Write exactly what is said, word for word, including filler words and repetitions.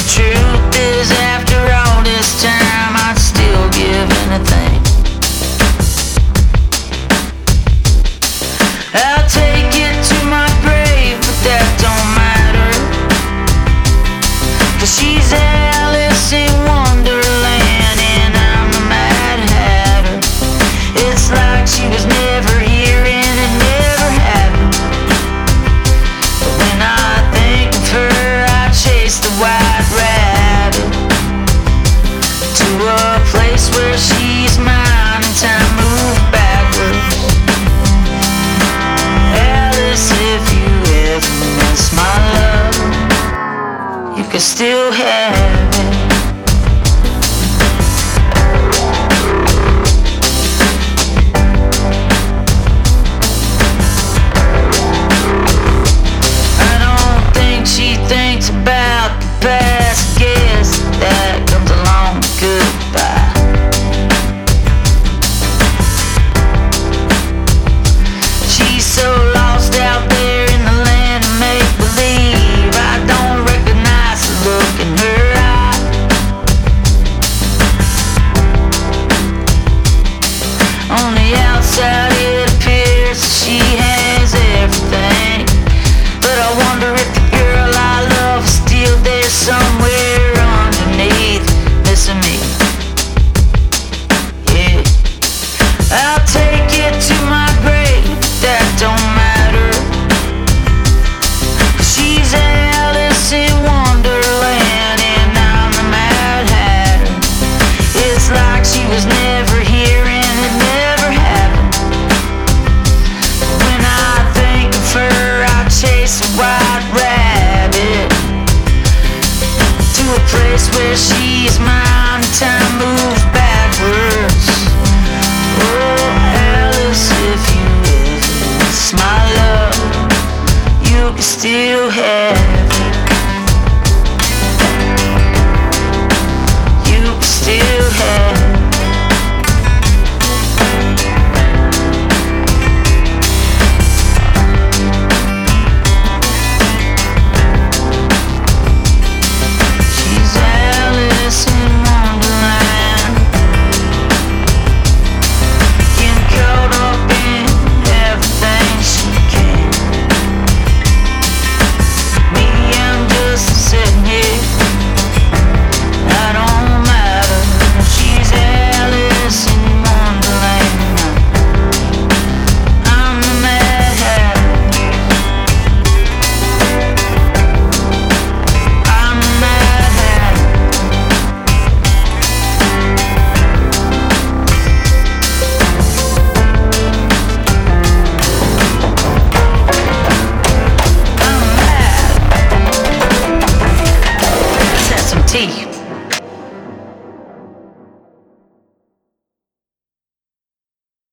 Truth is, after all this time, I'd still give anything. I'll take it to my grave, but that don't matter, 'cause she's Alice in Wonderland and I'm the Mad Hatter. It's like she was never here and it never happened. But when I think of her, I chase the white rabbit to a place where she's mine and time moved backwards. Alice, if you ever miss my love, you can still have it. I don't think she thinks about the past. Guess that comes along with goodbye. She's so lost out there in the land of make-believe. I don't recognize the look in her eye. On the outside it appears that she has everything, but I wonder if the girl I love is still there somewhere underneath, missing me. Yeah, I'll take it to my grave, that don't matter, 'cause she's Alice in Wonderland and I'm the Mad Hatter. It's like she was never here and it never happened. When I think of her, I chase a white rabbit to a place where she's mine, time moves backwards. Oh, Alice, if you ever miss my love, you can still have